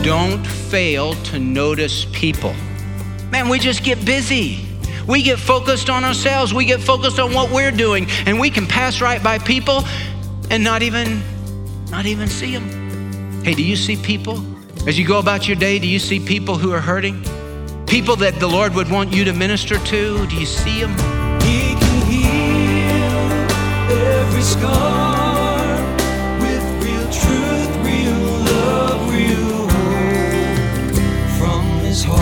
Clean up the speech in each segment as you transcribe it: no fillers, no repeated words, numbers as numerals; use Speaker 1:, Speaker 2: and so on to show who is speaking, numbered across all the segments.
Speaker 1: don't fail to notice people. Man, we just get busy. We get focused on ourselves. We get focused on what we're doing, and we can pass right by people and not even see them. Hey, do you see people? As you go about your day, do you see people who are hurting? People that the Lord would want you to minister to? Do you see them?
Speaker 2: He can heal every scar with real truth, real love, real hope from his heart.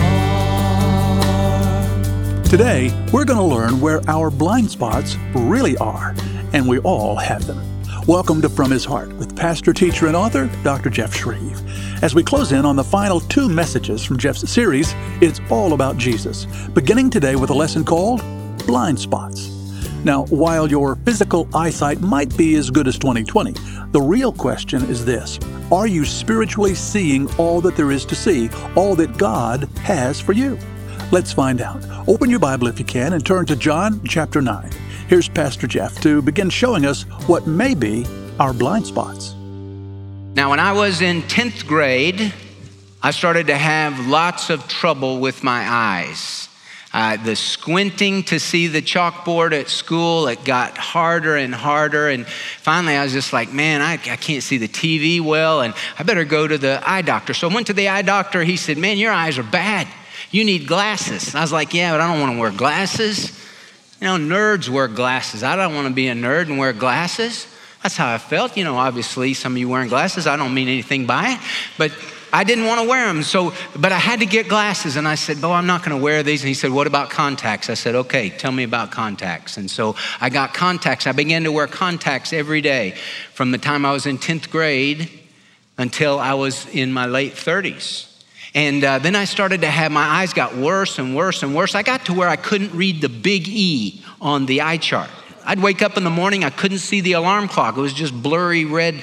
Speaker 3: Today, we're going to learn where our blind spots really are, and we all have them. Welcome to From His Heart with pastor, teacher, and author, Dr. Jeff Shreve. As we close in on the final 2 messages from Jeff's series, it's all about Jesus, beginning today with a lesson called Blind Spots. Now, while your physical eyesight might be as good as 20/20, the real question is this: are you spiritually seeing all that there is to see, all that God has for you? Let's find out. Open your Bible if you can and turn to John chapter 9. Here's Pastor Jeff to begin showing us what may be our blind spots.
Speaker 1: Now, when I was in 10th grade, I started to have lots of trouble with my eyes. The squinting to see the chalkboard at school, it got harder and harder. And finally, I was just like, man, I can't see the TV well, and I better go to the eye doctor. So I went to the eye doctor. He said, man, your eyes are bad. You need glasses. And I was like, yeah, but I don't want to wear glasses. You know, nerds wear glasses. I don't want to be a nerd and wear glasses. That's how I felt. You know, obviously, some of you wearing glasses, I don't mean anything by it, but I didn't want to wear them. But I had to get glasses. And I said, I'm not going to wear these. And he said, what about contacts? I said, okay, tell me about contacts. And so I got contacts. I began to wear contacts every day from the time I was in 10th grade until I was in my late 30s. And then I started to have, my eyes got worse and worse and worse. I got to where I couldn't read the big E on the eye chart. I'd wake up in the morning, I couldn't see the alarm clock. It was just blurry red,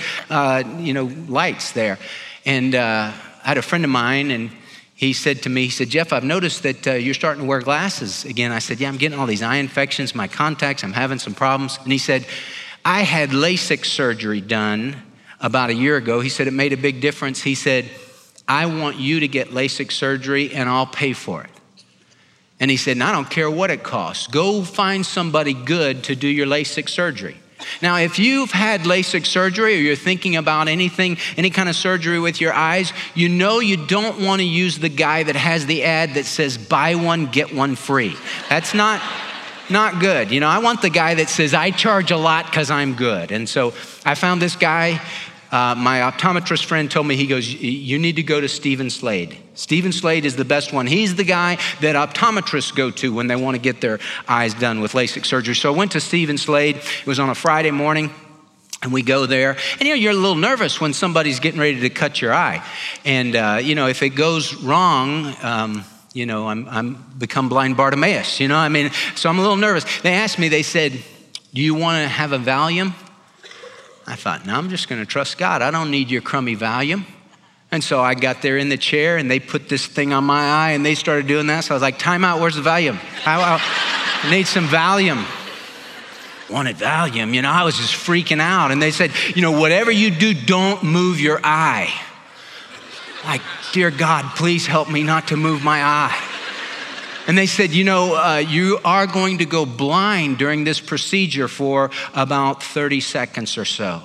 Speaker 1: lights there. And I had a friend of mine, and he said to me, Jeff, I've noticed that you're starting to wear glasses again. I said, yeah, I'm getting all these eye infections, my contacts, I'm having some problems. And he said, I had LASIK surgery done about a year ago. He said, it made a big difference. He said, I want you to get LASIK surgery and I'll pay for it. And he said, I don't care what it costs. Go find somebody good to do your LASIK surgery. Now, if you've had LASIK surgery or you're thinking about any kind of surgery with your eyes, you know you don't want to use the guy that has the ad that says, buy one, get one free. That's not good. You know, I want the guy that says, I charge a lot because I'm good. And so I found this guy. My optometrist friend told me, he goes, you need to go to Stephen Slade. Stephen Slade is the best one. He's the guy that optometrists go to when they want to get their eyes done with LASIK surgery. So I went to Stephen Slade. It was on a Friday morning, and we go there. And, you're a little nervous when somebody's getting ready to cut your eye. And, if it goes wrong, I'm become blind Bartimaeus, so I'm a little nervous. They asked me, they said, do you want to have a Valium? I thought, no, I'm just going to trust God. I don't need your crummy Valium. And so I got there in the chair, and they put this thing on my eye, and they started doing that. So I was like, time out, where's the Valium? I need some Valium. Wanted Valium, I was just freaking out. And they said, whatever you do, don't move your eye. Like, dear God, please help me not to move my eye. And they said, you are going to go blind during this procedure for about 30 seconds or so.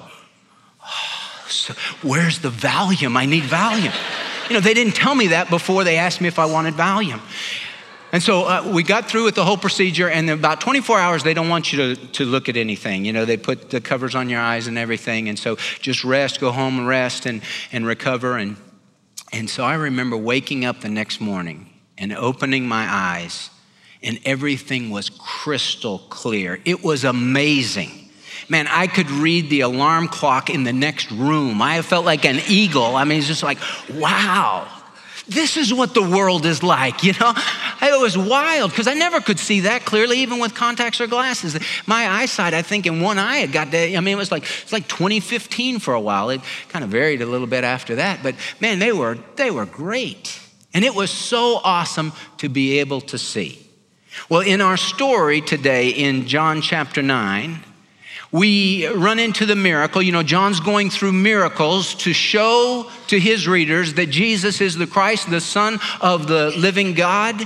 Speaker 1: So where's the Valium? I need Valium. They didn't tell me that before they asked me if I wanted Valium. And so we got through with the whole procedure, and in about 24 hours, they don't want you to look at anything. They put the covers on your eyes and everything. And so just rest, go home and rest and recover. And so I remember waking up the next morning and opening my eyes, and everything was crystal clear. It was amazing. Man, I could read the alarm clock in the next room. I felt like an eagle. It's just like, wow, this is what the world is like, It was wild, because I never could see that clearly, even with contacts or glasses. My eyesight, I think, in one eye, it got to, it was like 2015 for a while. It kind of varied a little bit after that, but man, they were great. And it was so awesome to be able to see. Well, in our story today in John chapter 9, we run into the miracle. You know, John's going through miracles to show to his readers that Jesus is the Christ, the Son of the living God.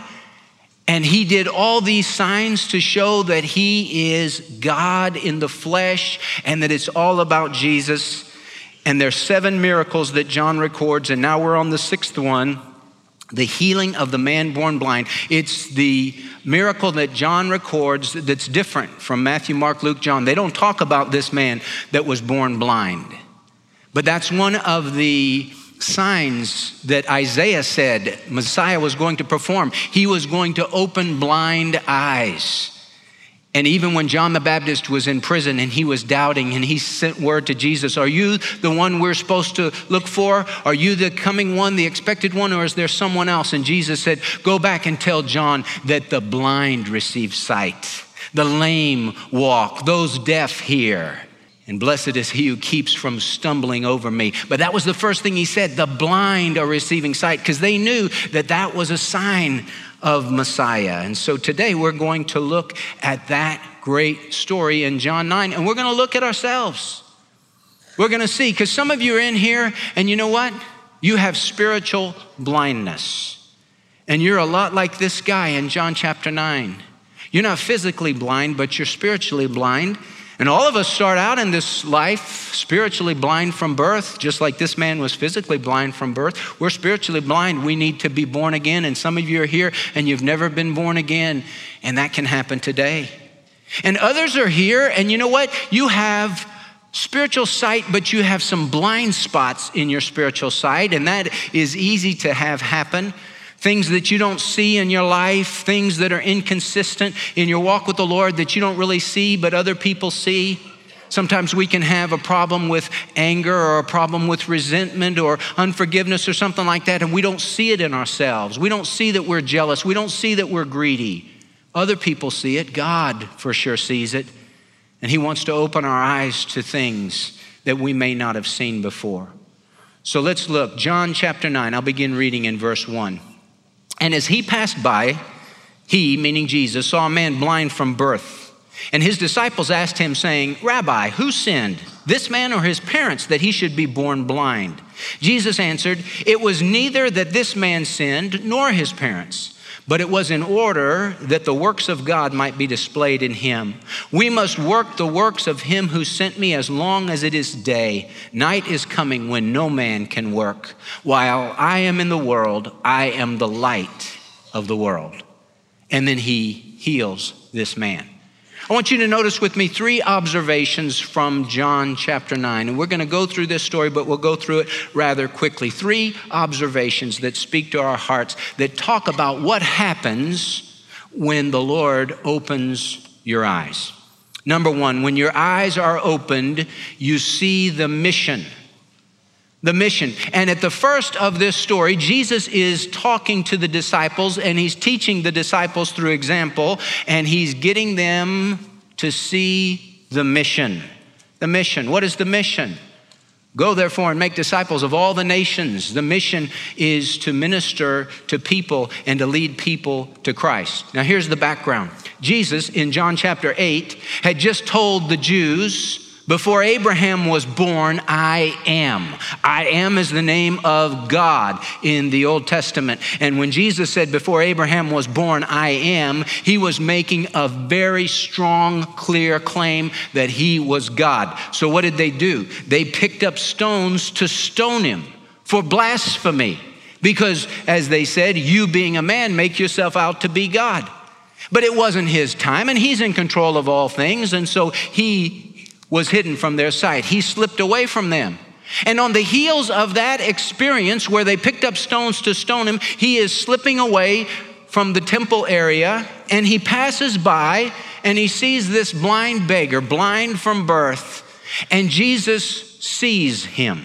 Speaker 1: And he did all these signs to show that he is God in the flesh and that it's all about Jesus. And there's 7 miracles that John records, and now we're on the 6th one, the healing of the man born blind. It's the miracle that John records that's different from Matthew, Mark, Luke, John. They don't talk about this man that was born blind. But that's one of the signs that Isaiah said Messiah was going to perform. He was going to open blind eyes. And even when John the Baptist was in prison and he was doubting and he sent word to Jesus, are you the one we're supposed to look for? Are you the coming one, the expected one, or is there someone else? And Jesus said, go back and tell John that the blind receive sight, the lame walk, those deaf hear. And blessed is he who keeps from stumbling over me. But that was the first thing he said, the blind are receiving sight, because they knew that that was a sign of Messiah. And so today we're going to look at that great story in John 9, and we're going to look at ourselves. We're going to see, because some of you are in here, and you know what? You have spiritual blindness. And you're a lot like this guy in John chapter 9. You're not physically blind, but you're spiritually blind. And all of us start out in this life spiritually blind from birth, just like this man was physically blind from birth. We're spiritually blind. We need to be born again. And some of you are here and you've never been born again. And that can happen today. And others are here, and you know what? You have spiritual sight, but you have some blind spots in your spiritual sight. And that is easy to have happen. Things that you don't see in your life, things that are inconsistent in your walk with the Lord that you don't really see, but other people see. Sometimes we can have a problem with anger or a problem with resentment or unforgiveness or something like that, and we don't see it in ourselves. We don't see that we're jealous. We don't see that we're greedy. Other people see it. God for sure sees it, and he wants to open our eyes to things that we may not have seen before. So let's look. John chapter 9, I'll begin reading in verse 1. And as he passed by, he, meaning Jesus, saw a man blind from birth. And his disciples asked him, saying, Rabbi, who sinned, this man or his parents, that he should be born blind? Jesus answered, it was neither that this man sinned nor his parents, but it was in order that the works of God might be displayed in him. We must work the works of him who sent me as long as it is day. Night is coming when no man can work. While I am in the world, I am the light of the world. And then he heals this man. I want you to notice with me 3 observations from John chapter 9. And we're going to go through this story, but we'll go through it rather quickly. 3 observations that speak to our hearts, that talk about what happens when the Lord opens your eyes. Number 1, when your eyes are opened, you see the mission. The mission. And at the first of this story, Jesus is talking to the disciples, and he's teaching the disciples through example, and he's getting them to see the mission. The mission. What is the mission? Go therefore and make disciples of all the nations. The mission is to minister to people and to lead people to Christ. Now here's the background. Jesus in John chapter 8 had just told the Jews, before Abraham was born, I am. I am is the name of God in the Old Testament. And when Jesus said, before Abraham was born, I am, he was making a very strong, clear claim that he was God. So what did they do? They picked up stones to stone him for blasphemy. Because, as they said, you being a man, make yourself out to be God. But it wasn't his time, and he's in control of all things. And so he was hidden from their sight. He slipped away from them. And on the heels of that experience where they picked up stones to stone him, he is slipping away from the temple area, and he passes by and he sees this blind beggar, blind from birth, and Jesus sees him.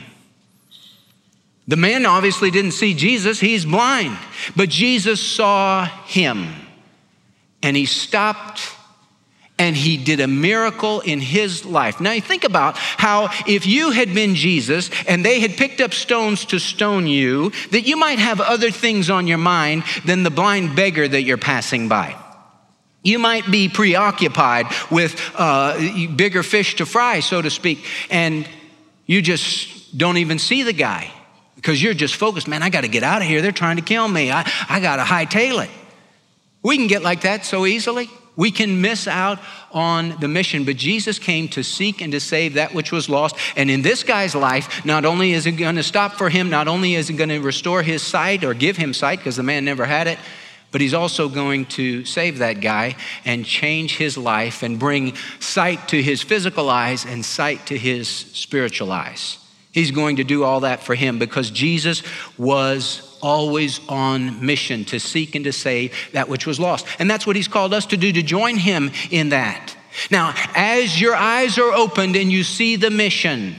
Speaker 1: The man obviously didn't see Jesus, he's blind, but Jesus saw him, and he stopped and he did a miracle in his life. Now you think about how if you had been Jesus and they had picked up stones to stone you, that you might have other things on your mind than the blind beggar that you're passing by. You might be preoccupied with bigger fish to fry, so to speak, and you just don't even see the guy because you're just focused. Man, I got to get out of here. They're trying to kill me. I got to hightail it. We can get like that so easily. We can miss out on the mission, but Jesus came to seek and to save that which was lost. And in this guy's life, not only is it going to stop for him, not only is it going to restore his sight or give him sight because the man never had it, but he's also going to save that guy and change his life and bring sight to his physical eyes and sight to his spiritual eyes. He's going to do all that for him because Jesus was always on mission to seek and to save that which was lost. And that's what he's called us to do, to join him in that. Now, as your eyes are opened and you see the mission,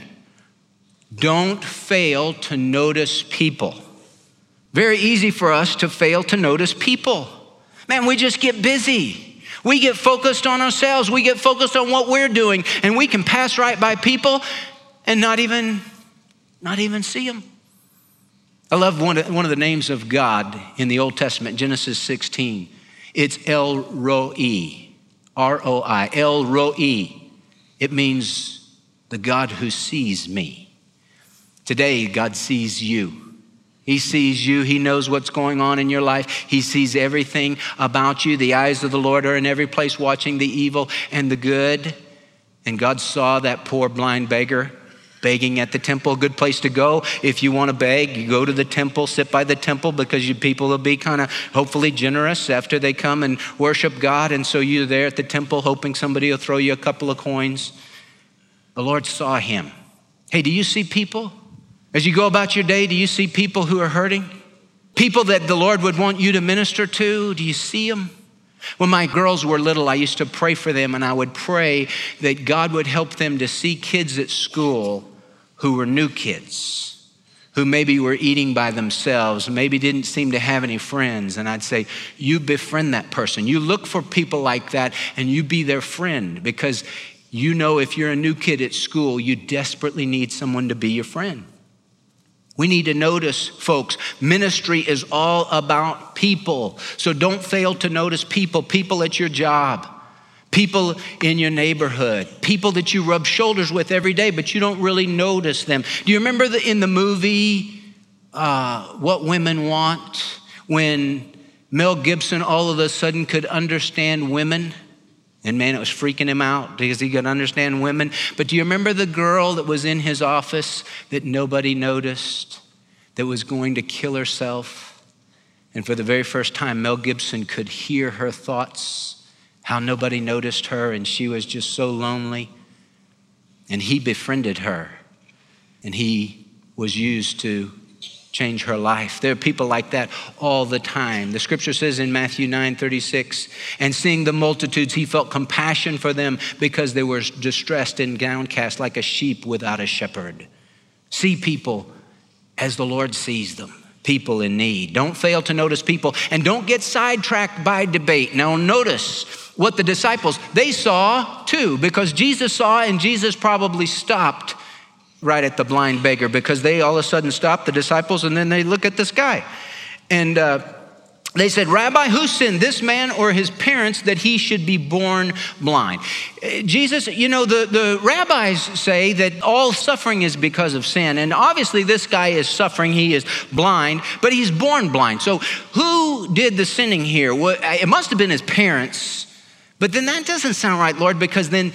Speaker 1: don't fail to notice people. Very easy for us to fail to notice people. Man, we just get busy. We get focused on ourselves. We get focused on what we're doing, and we can pass right by people and not even see them. I love one of the names of God in the Old Testament, Genesis 16. It's El Roi, R-O-I, El Roi. It means the God who sees me. Today, God sees you. He sees you. He knows what's going on in your life. He sees everything about you. The eyes of the Lord are in every place, watching the evil and the good. And God saw that poor blind beggar begging at the temple. A good place to go if you want to beg. You go to the temple, sit by the temple, because people will be kind of hopefully generous after they come and worship God. And so you're there at the temple hoping somebody will throw you a couple of coins. The Lord saw him. Hey, do you see people? As you go about your day, do you see people who are hurting? People that the Lord would want you to minister to? Do you see them? When my girls were little, I used to pray for them, and I would pray that God would help them to see kids at school who were new kids, who maybe were eating by themselves, maybe didn't seem to have any friends. And I'd say, you befriend that person. You look for people like that, and you be their friend, because you know if you're a new kid at school, you desperately need someone to be your friend. We need to notice, folks, ministry is all about people. So don't fail to notice people, people at your job, people in your neighborhood, people that you rub shoulders with every day, but you don't really notice them. Do you remember in the movie, What Women Want, when Mel Gibson all of a sudden could understand women? And man, it was freaking him out because he could understand women. But do you remember the girl that was in his office that nobody noticed, that was going to kill herself? And for the very first time, Mel Gibson could hear her thoughts, how nobody noticed her, and she was just so lonely. And he befriended her, and he was used to change her life. There are people like that all the time. The scripture says in Matthew 9:36, and seeing the multitudes, he felt compassion for them because they were distressed and downcast like a sheep without a shepherd. See people as the Lord sees them, people in need. Don't fail to notice people, and don't get sidetracked by debate. Now notice what the disciples, they saw too, because Jesus saw, and Jesus probably stopped right at the blind beggar, because they all of a sudden stopped, the disciples, and then they look at this guy. And they said, Rabbi, who sinned, this man or his parents, that he should be born blind? Jesus, the rabbis say that all suffering is because of sin. And obviously this guy is suffering. He is blind, but he's born blind. So who did the sinning here? Well, it must have been his parents. But then that doesn't sound right, Lord, because then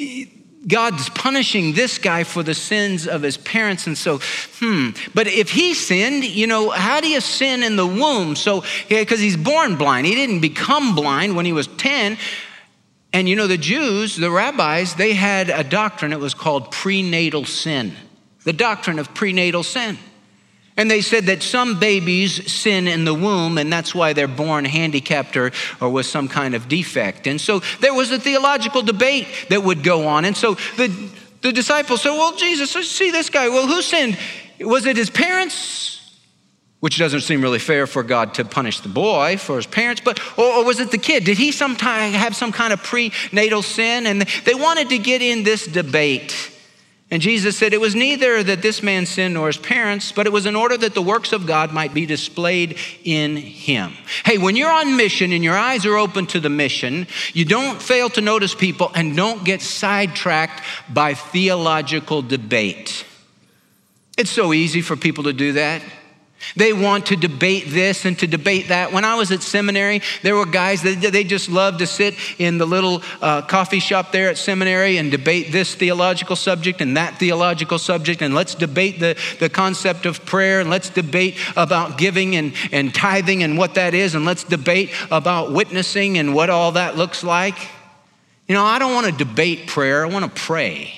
Speaker 1: God's punishing this guy for the sins of his parents. And so, but if he sinned, how do you sin in the womb? So, because he's born blind. He didn't become blind when he was 10. And the Jews, the rabbis, they had a doctrine. It was called prenatal sin. The doctrine of prenatal sin. And they said that some babies sin in the womb, and that's why they're born handicapped or with some kind of defect. And so there was a theological debate that would go on. And so the disciples said, well, Jesus, see this guy. Well, who sinned? Was it his parents? Which doesn't seem really fair for God to punish the boy for his parents, or was it the kid? Did he sometime have some kind of prenatal sin? And they wanted to get in this debate. And Jesus said it was neither that this man sinned nor his parents, but it was in order that the works of God might be displayed in him. Hey, when you're on mission and your eyes are open to the mission, you don't fail to notice people and don't get sidetracked by theological debate. It's so easy for people to do that. They want to debate this and to debate that. When I was at seminary, there were guys that they just loved to sit in the little coffee shop there at seminary and debate this theological subject and that theological subject. And let's debate the concept of prayer. And let's debate about giving and tithing and what that is. And let's debate about witnessing and what all that looks like. You know, I don't want to debate prayer. I want to pray.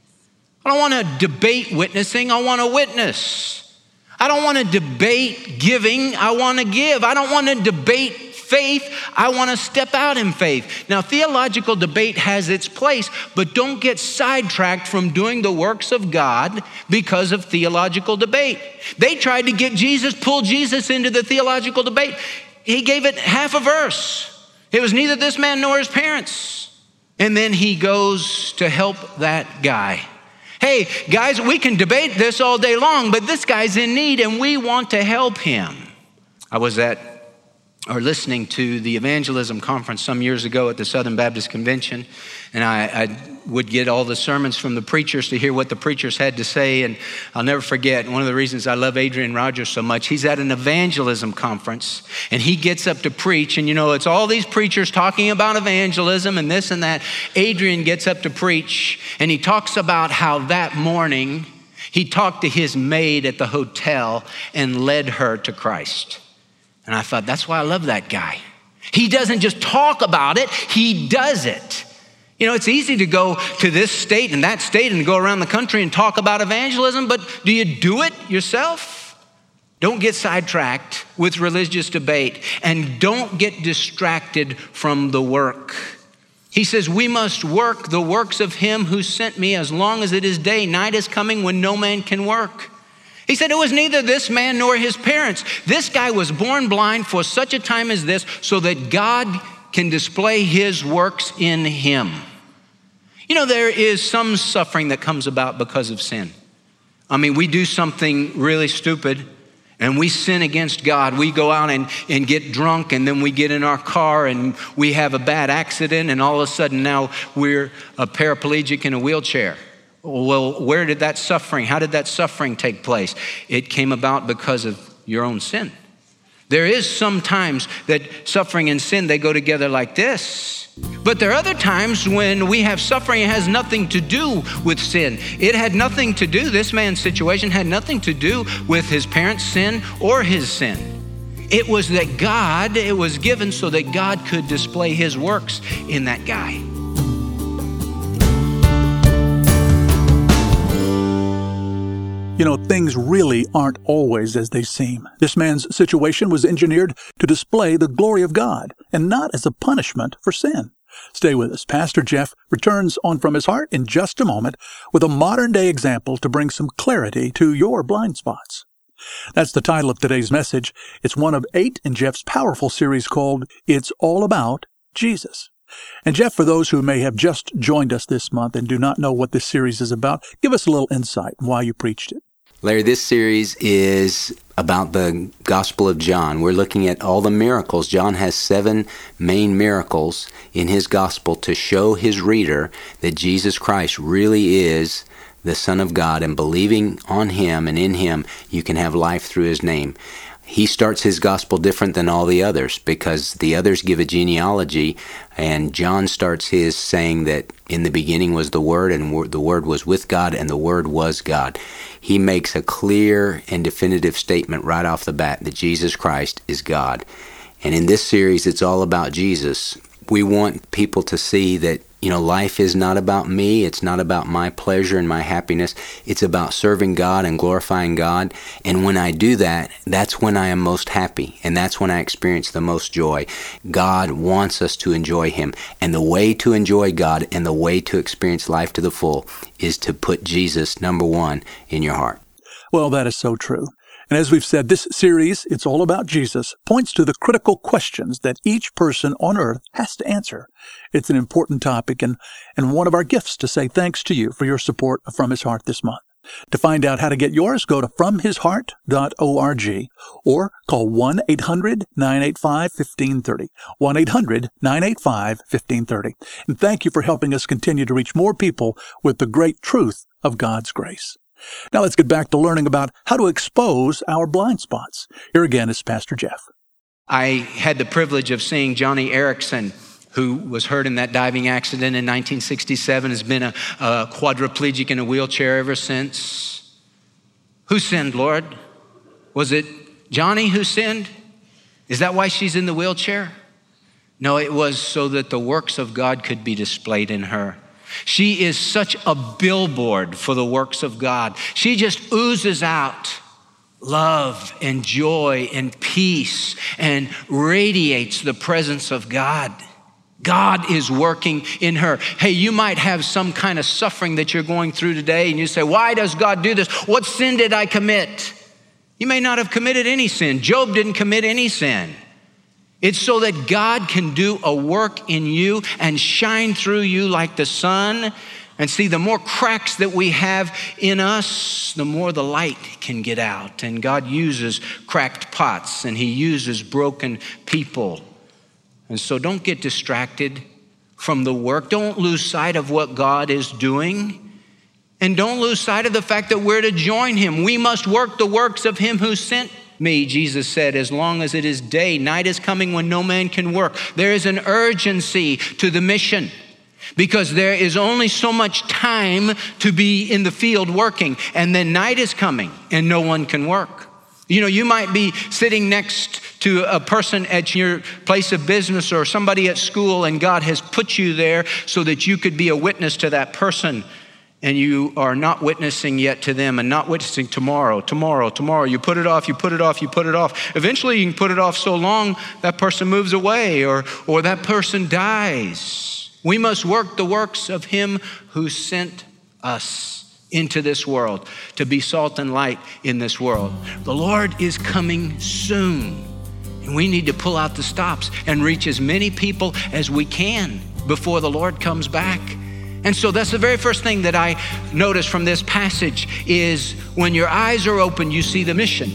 Speaker 1: I don't want to debate witnessing. I want to witness. I don't want to debate giving. I want to give. I don't want to debate faith. I want to step out in faith. Now, theological debate has its place, but don't get sidetracked from doing the works of God because of theological debate. They tried to get Jesus, pull Jesus into the theological debate. He gave it half a verse. It was neither this man nor his parents. And then he goes to help that guy. Hey, guys, we can debate this all day long, but this guy's in need and we want to help him. I was listening to the evangelism conference some years ago at the Southern Baptist Convention, and I would get all the sermons from the preachers to hear what the preachers had to say. And I'll never forget, one of the reasons I love Adrian Rogers so much, he's at an evangelism conference and he gets up to preach. And you know, it's all these preachers talking about evangelism and this and that. Adrian gets up to preach and he talks about how that morning he talked to his maid at the hotel and led her to Christ. And I thought, that's why I love that guy. He doesn't just talk about it, he does it. You know, it's easy to go to this state and that state and go around the country and talk about evangelism, but do you do it yourself? Don't get sidetracked with religious debate and don't get distracted from the work. He says, we must work the works of him who sent me as long as it is day. Night is coming when no man can work. He said it was neither this man nor his parents. This guy was born blind for such a time as this so that God can display his works in him. You know, there is some suffering that comes about because of sin. I mean, we do something really stupid and we sin against God. We go out and get drunk and then we get in our car and we have a bad accident and all of a sudden now we're a paraplegic in a wheelchair. Well, where did that suffering, how did that suffering take place? It came about because of your own sin. There is sometimes that suffering and sin, they go together like this. But there are other times when we have suffering, it has nothing to do with sin. It had nothing to do, this man's situation had nothing to do with his parents' sin or his sin. It was that God, it was given so that God could display his works in that guy.
Speaker 3: You know, things really aren't always as they seem. This man's situation was engineered to display the glory of God and not as a punishment for sin. Stay with us. Pastor Jeff returns on From His Heart in just a moment with a modern-day example to bring some clarity to your blind spots. That's the title of today's message. It's one of 8 in Jeff's powerful series called It's All About Jesus. And Jeff, for those who may have just joined us this month and do not know what this series is about, give us a little insight on why you preached it.
Speaker 4: Larry, this series is about the Gospel of John. We're looking at all the miracles. John has 7 main miracles in his Gospel to show his reader that Jesus Christ really is the Son of God, and believing on him and in him, you can have life through his name. He starts his gospel different than all the others because the others give a genealogy, and John starts his saying that in the beginning was the Word, and the Word was with God, and the Word was God. He makes a clear and definitive statement right off the bat that Jesus Christ is God. And in this series, it's all about Jesus. We want people to see that, you know, life is not about me. It's not about my pleasure and my happiness. It's about serving God and glorifying God. And when I do that, that's when I am most happy. And that's when I experience the most joy. God wants us to enjoy him. And the way to enjoy God and the way to experience life to the full is to put Jesus, number one, in your heart.
Speaker 3: Well, that is so true. And as we've said, this series, It's All About Jesus, points to the critical questions that each person on earth has to answer. It's an important topic and one of our gifts to say thanks to you for your support of From His Heart this month. To find out how to get yours, go to FromHisHeart.org or call 1-800-985-1530, 1-800-985-1530. And thank you for helping us continue to reach more people with the great truth of God's grace. Now let's get back to learning about how to expose our blind spots. Here again is Pastor Jeff.
Speaker 1: I had the privilege of seeing Johnny Erickson, who was hurt in that diving accident in 1967, has been a quadriplegic in a wheelchair ever since. Who sinned, Lord? Was it Johnny who sinned? Is that why she's in the wheelchair? No, it was so that the works of God could be displayed in her. She is such a billboard for the works of God. She just oozes out love and joy and peace and radiates the presence of God. God is working in her. Hey, you might have some kind of suffering that you're going through today, and you say, why does God do this? What sin did I commit? You may not have committed any sin. Job didn't commit any sin. It's so that God can do a work in you and shine through you like the sun. And see, the more cracks that we have in us, the more the light can get out. And God uses cracked pots, and He uses broken people. And so don't get distracted from the work. Don't lose sight of what God is doing. And don't lose sight of the fact that we're to join Him. We must work the works of Him who sent me, Jesus said, as long as it is day. Night is coming when no man can work. There is an urgency to the mission because there is only so much time to be in the field working. And then night is coming and no one can work. You know, you might be sitting next to a person at your place of business or somebody at school, and God has put you there so that you could be a witness to that person, and you are not witnessing yet to them and not witnessing tomorrow. You put it off. Eventually you can put it off so long that person moves away or that person dies. We must work the works of Him who sent us into this world to be salt and light in this world. The Lord is coming soon, and we need to pull out the stops and reach as many people as we can before the Lord comes back. And so that's the very first thing that I notice from this passage is when your eyes are open, you see the mission.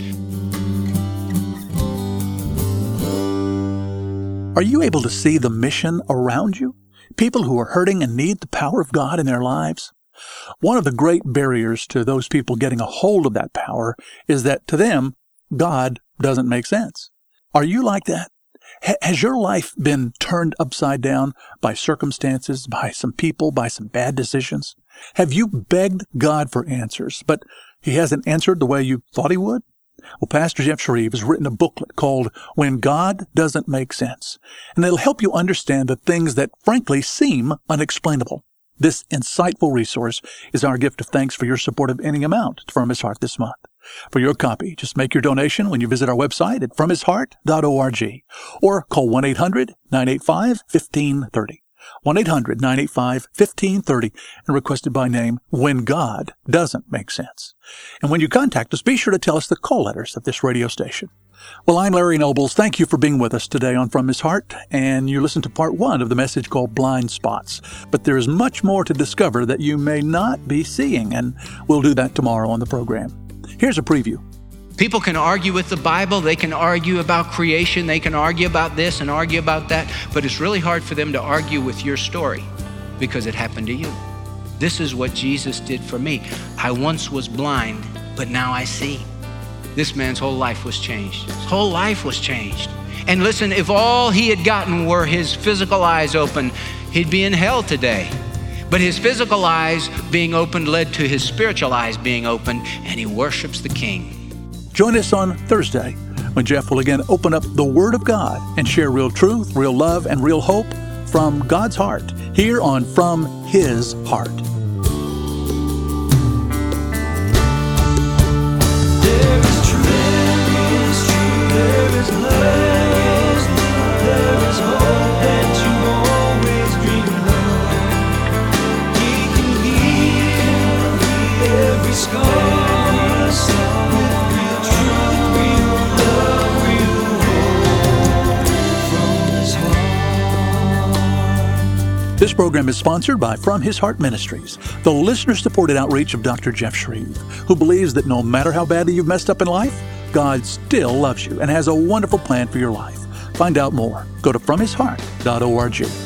Speaker 3: Are you able to see the mission around you? People who are hurting and need the power of God in their lives? One of the great barriers to those people getting a hold of that power is that to them, God doesn't make sense. Are you like that? Has your life been turned upside down by circumstances, by some people, by some bad decisions? Have you begged God for answers, but He hasn't answered the way you thought He would? Well, Pastor Jeff Shreve has written a booklet called When God Doesn't Make Sense, and it'll help you understand the things that frankly seem unexplainable. This insightful resource is our gift of thanks for your support of any amount From His Heart this month. For your copy, just make your donation when you visit our website at FromHisHeart.org or call 1-800-985-1530. 1-800-985-1530 and request it by name When God Doesn't Make Sense. And when you contact us, be sure to tell us the call letters of this radio station. Well, I'm Larry Nobles. Thank you for being with us today on From His Heart, and you listened to part 1 of the message called Blind Spots. But there is much more to discover that you may not be seeing, and we'll do that tomorrow on the program. Here's a preview.
Speaker 1: People can argue with the Bible. They can argue about creation. They can argue about this and argue about that. But it's really hard for them to argue with your story because it happened to you. This is what Jesus did for me. I once was blind, but now I see. This man's whole life was changed. His whole life was changed. And listen, if all he had gotten were his physical eyes open, he'd be in hell today. But his physical eyes being opened led to his spiritual eyes being opened, and he worships the King.
Speaker 3: Join us on Thursday when Jeff will again open up the Word of God and share real truth, real love, and real hope from God's heart here on From His Heart.
Speaker 2: There is truth, there is love, there is hope that you always dreamed of. He can heal every scar with real truth.
Speaker 3: This program is sponsored by From His Heart Ministries, the listener-supported outreach of Dr. Jeff Shreve, who believes that no matter how badly you've messed up in life, God still loves you and has a wonderful plan for your life. Find out more. Go to FromHisHeart.org.